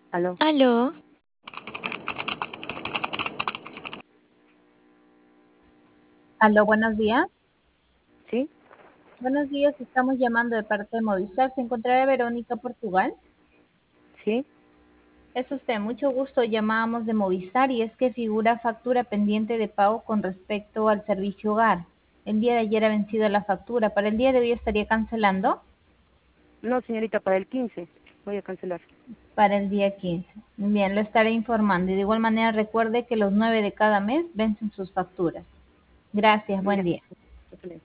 Aló. Aló, Aló, buenos días. ¿Sí? Buenos días, estamos llamando de parte de Movistar. ¿Se encontrará Verónica Portugal? ¿Sí? Es usted, mucho gusto. Llamábamos de Movistar y es que figura factura pendiente de pago con respecto al servicio hogar. El día de ayer ha vencido la factura. ¿Para el día de hoy estaría cancelando? No, señorita, para el 15 voy a cancelar. Para el día 15. Bien, lo estaré informando. Y de igual manera recuerde que los 9 de cada mes vencen sus facturas. Gracias, buen Ya. día.